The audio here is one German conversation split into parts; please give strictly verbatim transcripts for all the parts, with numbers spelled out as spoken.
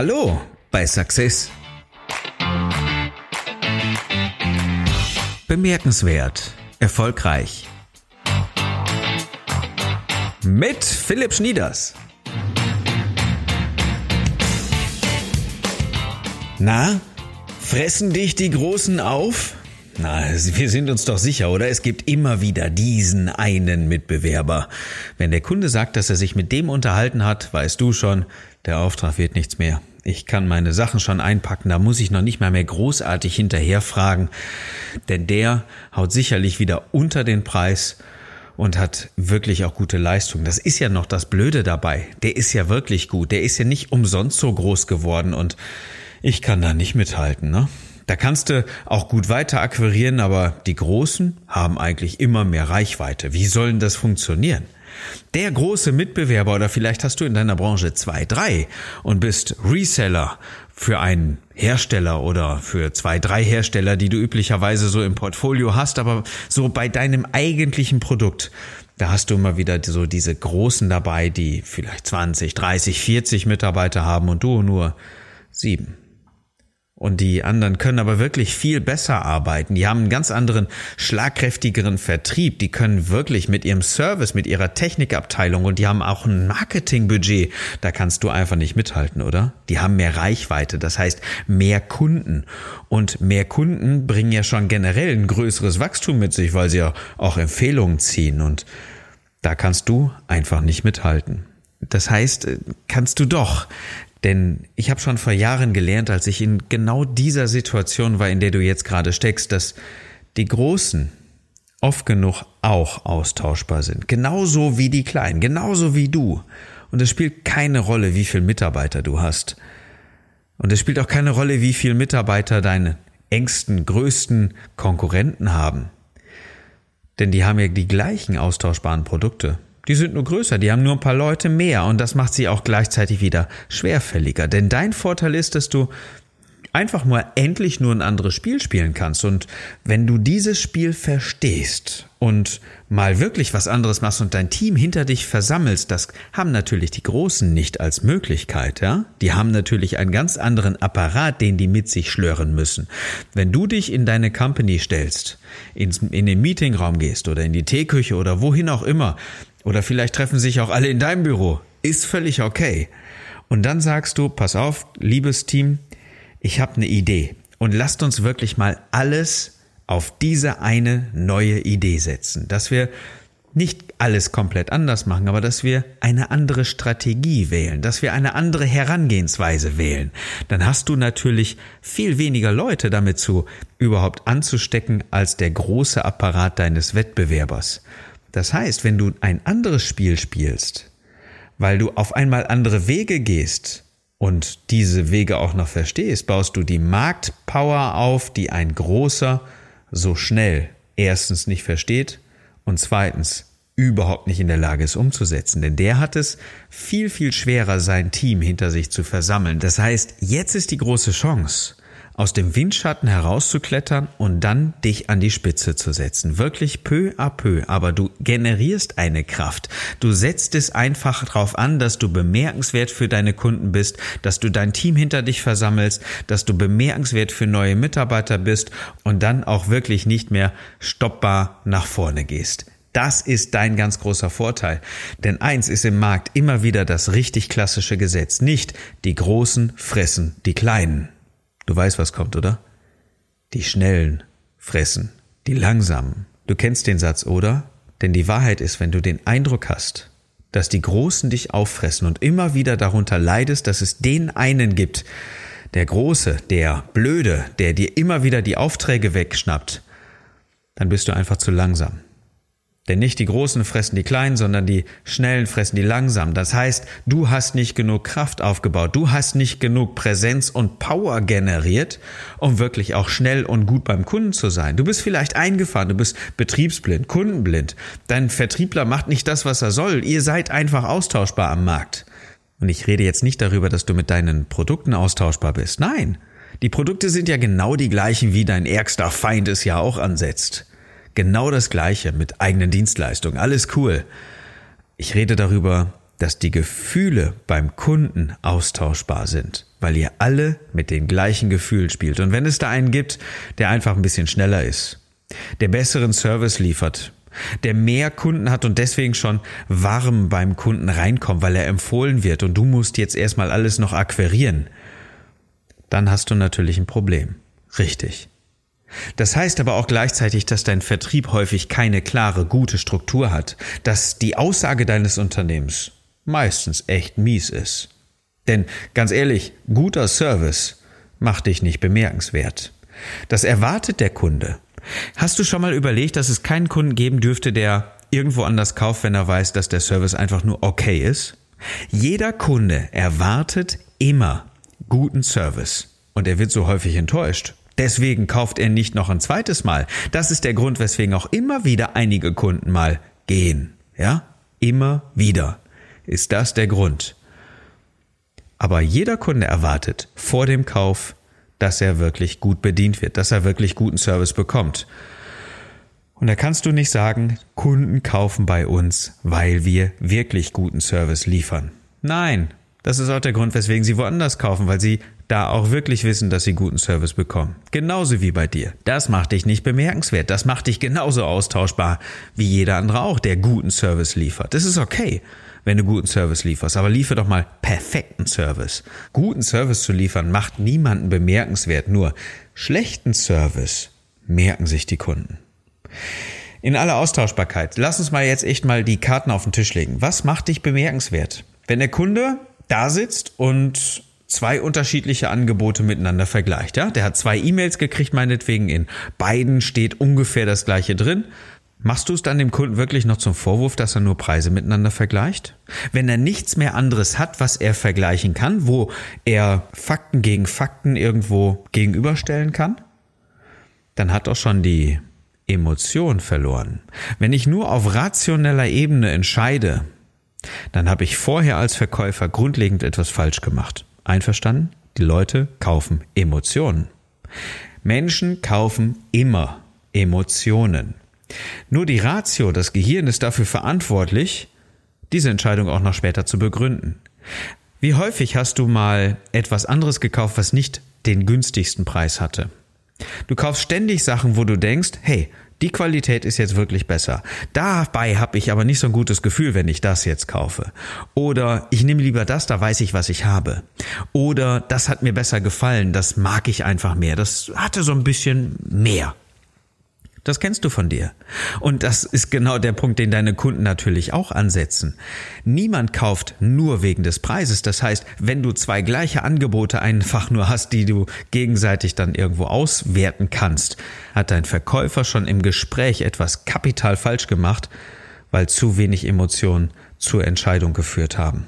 Hallo bei Success. Bemerkenswert, erfolgreich. Mit Philipp Schnieders. Na, fressen dich die Großen auf? Na, wir sind uns doch sicher, oder? Es gibt immer wieder diesen einen Mitbewerber. Wenn der Kunde sagt, dass er sich mit dem unterhalten hat, weißt du schon, der Auftrag wird nichts mehr. Ich kann meine Sachen schon einpacken, da muss ich noch nicht mal mehr großartig hinterherfragen, denn der haut sicherlich wieder unter den Preis und hat wirklich auch gute Leistung. Das ist ja noch das Blöde dabei. Der ist ja wirklich gut, der ist ja nicht umsonst so groß geworden und ich kann da nicht mithalten, ne? Da kannst du auch gut weiter akquirieren, aber die Großen haben eigentlich immer mehr Reichweite. Wie soll denn das funktionieren? Der große Mitbewerber, oder vielleicht hast du in deiner Branche zwei, drei und bist Reseller für einen Hersteller oder für zwei, drei Hersteller, die du üblicherweise so im Portfolio hast, aber so bei deinem eigentlichen Produkt, da hast du immer wieder so diese Großen dabei, die vielleicht zwanzig, dreißig, vierzig Mitarbeiter haben und du nur sieben. Und die anderen können aber wirklich viel besser arbeiten. Die haben einen ganz anderen, schlagkräftigeren Vertrieb. Die können wirklich mit ihrem Service, mit ihrer Technikabteilung und die haben auch ein Marketingbudget. Da kannst du einfach nicht mithalten, oder? Die haben mehr Reichweite, das heißt mehr Kunden. Und mehr Kunden bringen ja schon generell ein größeres Wachstum mit sich, weil sie ja auch Empfehlungen ziehen. Und da kannst du einfach nicht mithalten. Das heißt, kannst du doch. Denn ich habe schon vor Jahren gelernt, als ich in genau dieser Situation war, in der du jetzt gerade steckst, dass die Großen oft genug auch austauschbar sind. Genauso wie die Kleinen, genauso wie du. Und es spielt keine Rolle, wie viele Mitarbeiter du hast. Und es spielt auch keine Rolle, wie viele Mitarbeiter deine engsten, größten Konkurrenten haben. Denn die haben ja die gleichen austauschbaren Produkte. Die sind nur größer, die haben nur ein paar Leute mehr und das macht sie auch gleichzeitig wieder schwerfälliger. Denn dein Vorteil ist, dass du einfach mal endlich nur ein anderes Spiel spielen kannst. Und wenn du dieses Spiel verstehst und mal wirklich was anderes machst und dein Team hinter dich versammelst, das haben natürlich die Großen nicht als Möglichkeit, ja? Die haben natürlich einen ganz anderen Apparat, den die mit sich schlören müssen. Wenn du dich in deine Company stellst, ins, in den Meetingraum gehst oder in die Teeküche oder wohin auch immer, oder vielleicht treffen sich auch alle in deinem Büro. Ist völlig okay. Und dann sagst du, pass auf, liebes Team, ich habe eine Idee. Und lasst uns wirklich mal alles auf diese eine neue Idee setzen. Dass wir nicht alles komplett anders machen, aber dass wir eine andere Strategie wählen. Dass wir eine andere Herangehensweise wählen. Dann hast du natürlich viel weniger Leute damit zu überhaupt anzustecken als der große Apparat deines Wettbewerbers. Das heißt, wenn du ein anderes Spiel spielst, weil du auf einmal andere Wege gehst und diese Wege auch noch verstehst, baust du die Marktpower auf, die ein Großer so schnell erstens nicht versteht und zweitens überhaupt nicht in der Lage ist umzusetzen. Denn der hat es viel, viel schwerer, sein Team hinter sich zu versammeln. Das heißt, jetzt ist die große Chance, aus dem Windschatten herauszuklettern und dann dich an die Spitze zu setzen. Wirklich peu à peu, aber du generierst eine Kraft. Du setzt es einfach darauf an, dass du bemerkenswert für deine Kunden bist, dass du dein Team hinter dich versammelst, dass du bemerkenswert für neue Mitarbeiter bist und dann auch wirklich nicht mehr stoppbar nach vorne gehst. Das ist dein ganz großer Vorteil. Denn eins ist im Markt immer wieder das richtig klassische Gesetz. Nicht die Großen fressen die Kleinen. Du weißt, was kommt, oder? Die Schnellen fressen die Langsamen. Du kennst den Satz, oder? Denn die Wahrheit ist, wenn du den Eindruck hast, dass die Großen dich auffressen und immer wieder darunter leidest, dass es den einen gibt, der Große, der Blöde, der dir immer wieder die Aufträge wegschnappt, dann bist du einfach zu langsam. Denn nicht die Großen fressen die Kleinen, sondern die Schnellen fressen die Langsamen. Das heißt, du hast nicht genug Kraft aufgebaut, du hast nicht genug Präsenz und Power generiert, um wirklich auch schnell und gut beim Kunden zu sein. Du bist vielleicht eingefahren, du bist betriebsblind, kundenblind. Dein Vertriebler macht nicht das, was er soll. Ihr seid einfach austauschbar am Markt. Und ich rede jetzt nicht darüber, dass du mit deinen Produkten austauschbar bist. Nein, die Produkte sind ja genau die gleichen, wie dein ärgster Feind es ja auch ansetzt. Genau das Gleiche mit eigenen Dienstleistungen. Alles cool. Ich rede darüber, dass die Gefühle beim Kunden austauschbar sind, weil ihr alle mit den gleichen Gefühlen spielt. Und wenn es da einen gibt, der einfach ein bisschen schneller ist, der besseren Service liefert, der mehr Kunden hat und deswegen schon warm beim Kunden reinkommt, weil er empfohlen wird und du musst jetzt erstmal alles noch akquirieren, dann hast du natürlich ein Problem. Richtig. Das heißt aber auch gleichzeitig, dass dein Vertrieb häufig keine klare, gute Struktur hat, dass die Aussage deines Unternehmens meistens echt mies ist. Denn ganz ehrlich, guter Service macht dich nicht bemerkenswert. Das erwartet der Kunde. Hast du schon mal überlegt, dass es keinen Kunden geben dürfte, der irgendwo anders kauft, wenn er weiß, dass der Service einfach nur okay ist? Jeder Kunde erwartet immer guten Service und er wird so häufig enttäuscht. Deswegen kauft er nicht noch ein zweites Mal. Das ist der Grund, weswegen auch immer wieder einige Kunden mal gehen. Ja, immer wieder ist das der Grund. Aber jeder Kunde erwartet vor dem Kauf, dass er wirklich gut bedient wird, dass er wirklich guten Service bekommt. Und da kannst du nicht sagen, Kunden kaufen bei uns, weil wir wirklich guten Service liefern. Nein, das ist auch der Grund, weswegen sie woanders kaufen, weil sie da auch wirklich wissen, dass sie guten Service bekommen. Genauso wie bei dir. Das macht dich nicht bemerkenswert. Das macht dich genauso austauschbar wie jeder andere auch, der guten Service liefert. Das ist okay, wenn du guten Service lieferst, aber liefere doch mal perfekten Service. Guten Service zu liefern macht niemanden bemerkenswert, nur schlechten Service merken sich die Kunden. In aller Austauschbarkeit, lass uns mal jetzt echt mal die Karten auf den Tisch legen. Was macht dich bemerkenswert? Wenn der Kunde da sitzt und zwei unterschiedliche Angebote miteinander vergleicht, ja? Der hat zwei E-Mails gekriegt, meinetwegen, in beiden steht ungefähr das Gleiche drin. Machst du es dann dem Kunden wirklich noch zum Vorwurf, dass er nur Preise miteinander vergleicht? Wenn er nichts mehr anderes hat, was er vergleichen kann, wo er Fakten gegen Fakten irgendwo gegenüberstellen kann, dann hat doch schon die Emotion verloren. Wenn ich nur auf rationeller Ebene entscheide, dann habe ich vorher als Verkäufer grundlegend etwas falsch gemacht. Einverstanden? Die Leute kaufen Emotionen. Menschen kaufen immer Emotionen. Nur die Ratio, das Gehirn, ist dafür verantwortlich, diese Entscheidung auch noch später zu begründen. Wie häufig hast du mal etwas anderes gekauft, was nicht den günstigsten Preis hatte? Du kaufst ständig Sachen, wo du denkst, hey, die Qualität ist jetzt wirklich besser. Dabei habe ich aber nicht so ein gutes Gefühl, wenn ich das jetzt kaufe. Oder ich nehme lieber das, da weiß ich, was ich habe. Oder das hat mir besser gefallen, das mag ich einfach mehr. Das hatte so ein bisschen mehr. Das kennst du von dir. Und das ist genau der Punkt, den deine Kunden natürlich auch ansetzen. Niemand kauft nur wegen des Preises. Das heißt, wenn du zwei gleiche Angebote einfach nur hast, die du gegenseitig dann irgendwo auswerten kannst, hat dein Verkäufer schon im Gespräch etwas kapital falsch gemacht, weil zu wenig Emotionen zur Entscheidung geführt haben.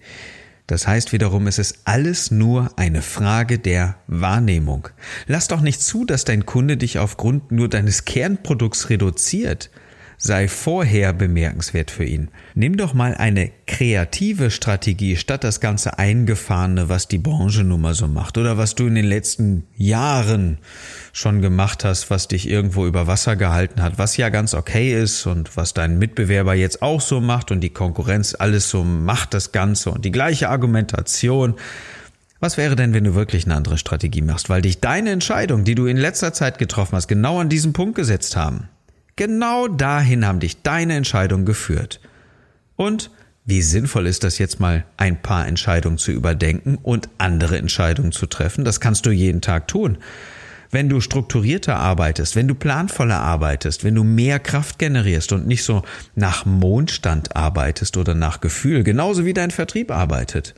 Das heißt wiederum, es ist alles nur eine Frage der Wahrnehmung. Lass doch nicht zu, dass dein Kunde dich aufgrund nur deines Kernprodukts reduziert. Sei vorher bemerkenswert für ihn. Nimm doch mal eine kreative Strategie statt das ganze Eingefahrene, was die Branche nun mal so macht oder was du in den letzten Jahren schon gemacht hast, was dich irgendwo über Wasser gehalten hat, was ja ganz okay ist und was dein Mitbewerber jetzt auch so macht und die Konkurrenz alles so macht das Ganze und die gleiche Argumentation. Was wäre denn, wenn du wirklich eine andere Strategie machst, weil dich deine Entscheidung, die du in letzter Zeit getroffen hast, genau an diesen Punkt gesetzt haben? Genau dahin haben dich deine Entscheidungen geführt. Und wie sinnvoll ist das jetzt mal, ein paar Entscheidungen zu überdenken und andere Entscheidungen zu treffen? Das kannst du jeden Tag tun. Wenn du strukturierter arbeitest, wenn du planvoller arbeitest, wenn du mehr Kraft generierst und nicht so nach Mondstand arbeitest oder nach Gefühl, genauso wie dein Vertrieb arbeitet,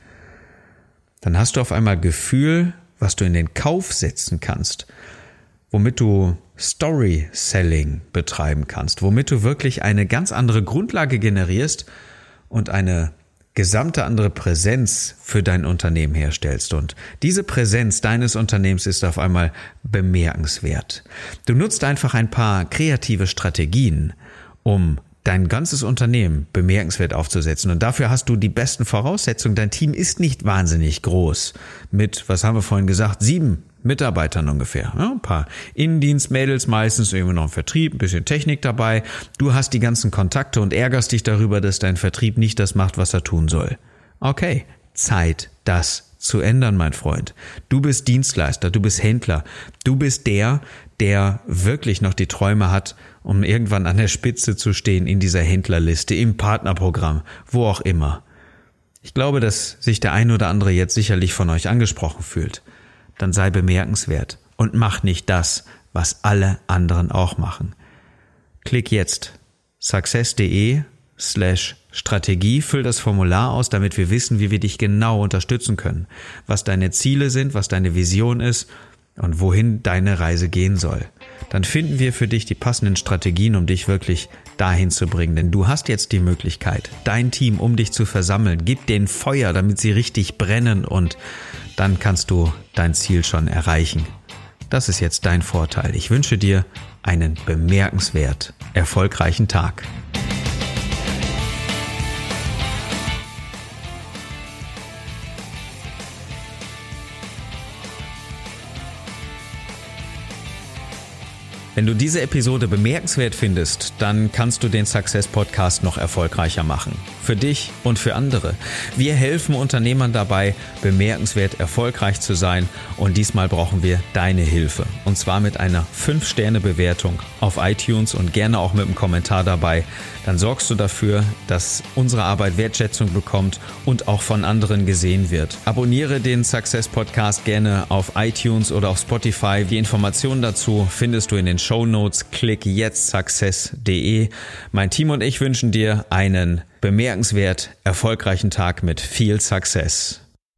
dann hast du auf einmal Gefühl, was du in den Kauf setzen kannst, womit du Story-Selling betreiben kannst, womit du wirklich eine ganz andere Grundlage generierst und eine gesamte andere Präsenz für dein Unternehmen herstellst. Und diese Präsenz deines Unternehmens ist auf einmal bemerkenswert. Du nutzt einfach ein paar kreative Strategien, um dein ganzes Unternehmen bemerkenswert aufzusetzen. Und dafür hast du die besten Voraussetzungen. Dein Team ist nicht wahnsinnig groß. Mit, was haben wir vorhin gesagt, sieben Mitarbeitern ungefähr. Ja, ein paar Innendienstmädels, meistens irgendwie noch ein Vertrieb, ein bisschen Technik dabei. Du hast die ganzen Kontakte und ärgerst dich darüber, dass dein Vertrieb nicht das macht, was er tun soll. Okay, Zeit, das zu ändern, mein Freund. Du bist Dienstleister, du bist Händler, du bist der, der wirklich noch die Träume hat, um irgendwann an der Spitze zu stehen in dieser Händlerliste, im Partnerprogramm, wo auch immer. Ich glaube, dass sich der ein oder andere jetzt sicherlich von euch angesprochen fühlt. Dann sei bemerkenswert und mach nicht das, was alle anderen auch machen. Klick jetzt success.de slash Strategie, füll das Formular aus, damit wir wissen, wie wir dich genau unterstützen können, was deine Ziele sind, was deine Vision ist und wohin deine Reise gehen soll. Dann finden wir für dich die passenden Strategien, um dich wirklich dahin zu bringen. Denn du hast jetzt die Möglichkeit, dein Team um dich zu versammeln. Gib denen Feuer, damit sie richtig brennen und dann kannst du dein Ziel schon erreichen. Das ist jetzt dein Vorteil. Ich wünsche dir einen bemerkenswert erfolgreichen Tag. Wenn du diese Episode bemerkenswert findest, dann kannst du den Success Podcast noch erfolgreicher machen. Für dich und für andere. Wir helfen Unternehmern dabei, bemerkenswert erfolgreich zu sein und diesmal brauchen wir deine Hilfe. Und zwar mit einer fünf Sterne Bewertung auf iTunes und gerne auch mit einem Kommentar dabei. Dann sorgst du dafür, dass unsere Arbeit Wertschätzung bekommt und auch von anderen gesehen wird. Abonniere den Success Podcast gerne auf iTunes oder auf Spotify. Die Informationen dazu findest du in den Shownotes. Klick jetzt success punkt de. Mein Team und ich wünschen dir einen bemerkenswert erfolgreichen Tag mit viel Success.